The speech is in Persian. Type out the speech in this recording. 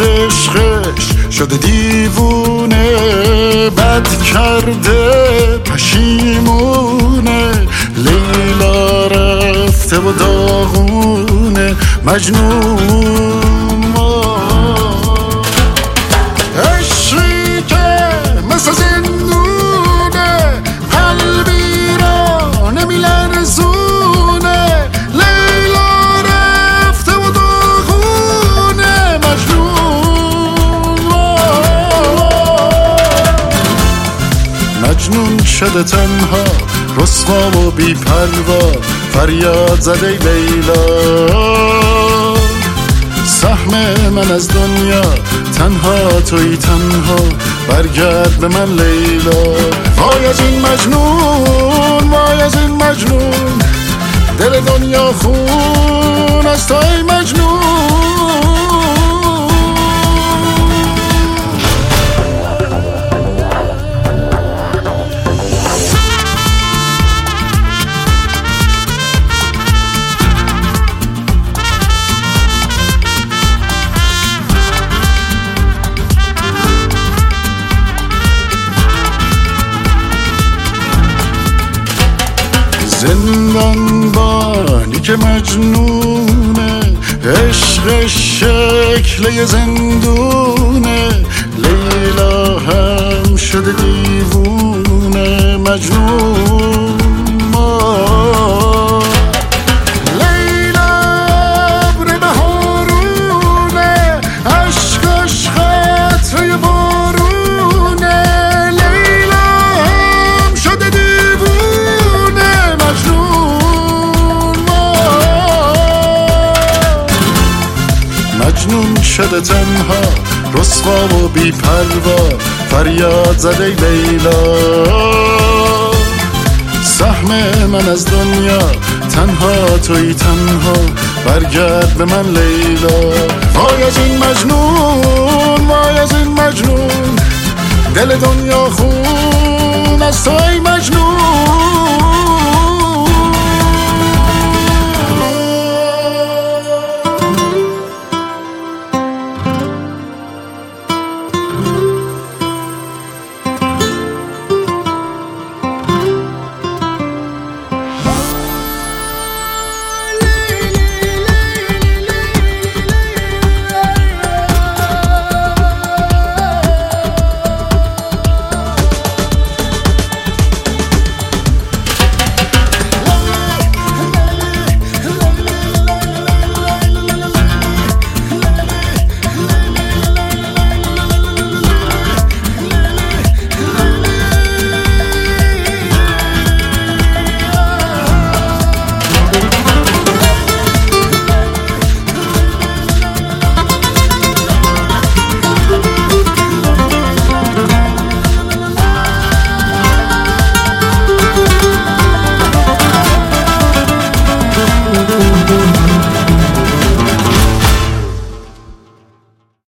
از عشقش شده دیوونه، بد کرده پشیمونه، لیلا رفته و داغونه مجنون. عشقی که مثل زندونه قلبی را نمیلرزونه، لیلا رفته و داغونه مجنون. مجنون شده تنها رسوا و بی پروا، فریاد زده لیلا، سهم من از دنیا تنها توی تنها، برگرد به من لیلا. وای از این مجنون، وای از این مجنون، دل دنیا خون از توی مجنون. زندان بانی که مجنونه، عشق شکل زندونه، لیلا هم شده دیوونه مجنون. لیلا ابر بهارونه، عشقش قطره بارونه، لیلا هم شده دیوونه مجنون. مجنون شده تنها رسوا و بی پروا، فریاد زده لیلا، سهم من از دنیا تنها توی تنها، برگرد به من لیلا. وای از این مجنون، وای از این مجنون، دل دنیا خون از توی مجنون.